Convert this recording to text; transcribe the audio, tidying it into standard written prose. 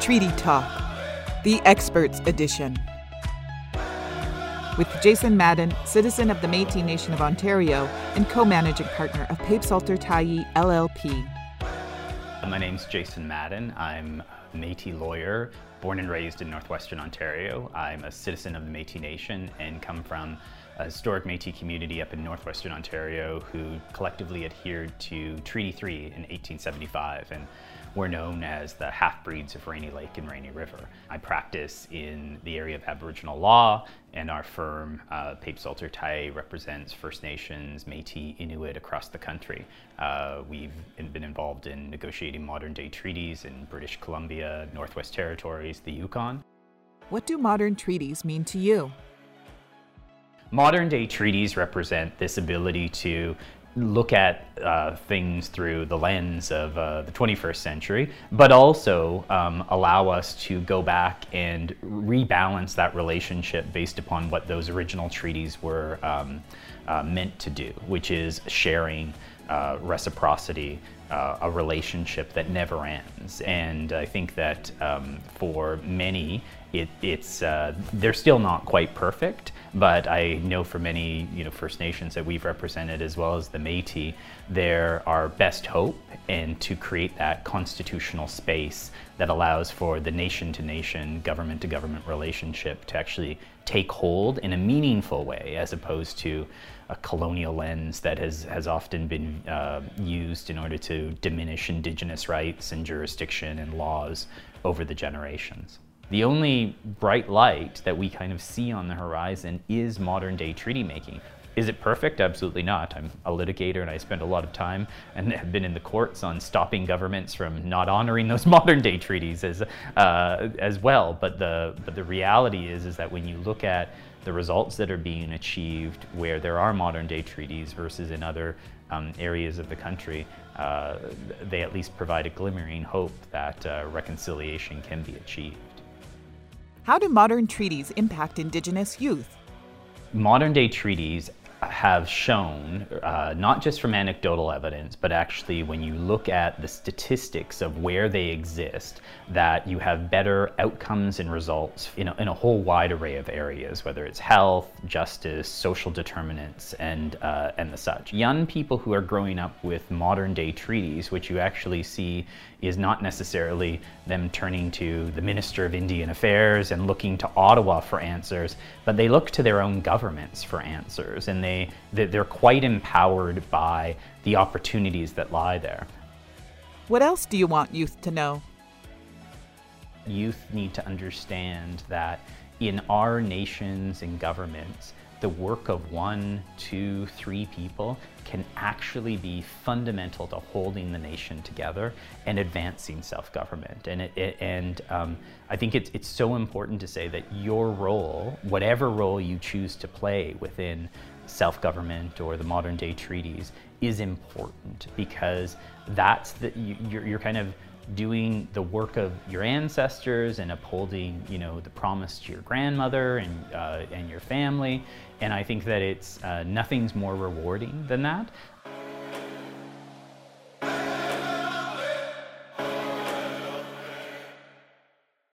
Treaty Talk, the Experts Edition. With Jason Madden, citizen of the Métis Nation of Ontario and co-managing partner of Pape Salter Taillis LLP. My name's Jason Madden. I'm a Métis lawyer, born and raised in Northwestern Ontario. I'm a citizen of the Métis Nation and come from a historic Métis community up in Northwestern Ontario who collectively adhered to Treaty 3 in 1875 and were known as the half-breeds of Rainy Lake and Rainy River. I practice in the area of Aboriginal law, and our firm, Pape Salter Taillis, represents First Nations, Métis, Inuit across the country. We've been involved in negotiating modern-day treaties in British Columbia, Northwest Territories, the Yukon. What do modern treaties mean to you? Modern-day treaties represent this ability to look at things through the lens of the 21st century, but also allow us to go back and rebalance that relationship based upon what those original treaties were meant to do, which is sharing, reciprocity, a relationship that never ends. And I think that for many, they're still not quite perfect, but I know for many First Nations that we've represented, as well as the Métis, they're our best hope, and to create that constitutional space that allows for the nation-to-nation, government-to-government relationship to actually take hold in a meaningful way, as opposed to a colonial lens that has often been used in order to diminish Indigenous rights and jurisdiction and laws over the generations. The only bright light that we kind of see on the horizon is modern-day treaty making. Is it perfect? Absolutely not. I'm a litigator and I spend a lot of time and have been in the courts on stopping governments from not honoring those modern-day treaties as well. But the reality is that when you look at the results that are being achieved where there are modern-day treaties versus in other areas of the country, they at least provide a glimmering hope that reconciliation can be achieved. How do modern treaties impact Indigenous youth? Modern-day treaties have shown, not just from anecdotal evidence, but actually when you look at the statistics of where they exist, that you have better outcomes and results in a whole wide array of areas, whether it's health, justice, social determinants, and the such. Young people who are growing up with modern-day treaties, which you actually see is not necessarily them turning to the Minister of Indian Affairs and looking to Ottawa for answers, but they look to their own governments for answers, and they're quite empowered by the opportunities that lie there. What else do you want youth to know? Youth need to understand that in our nations and governments, the work of 1, 2, 3 people can actually be fundamental to holding the nation together and advancing self-government. And I think it's so important to say that your role, whatever role you choose to play within self-government or the modern-day treaties, is important, because that's you're kind of doing the work of your ancestors and upholding, the promise to your grandmother and your family. And I think that it's nothing's more rewarding than that.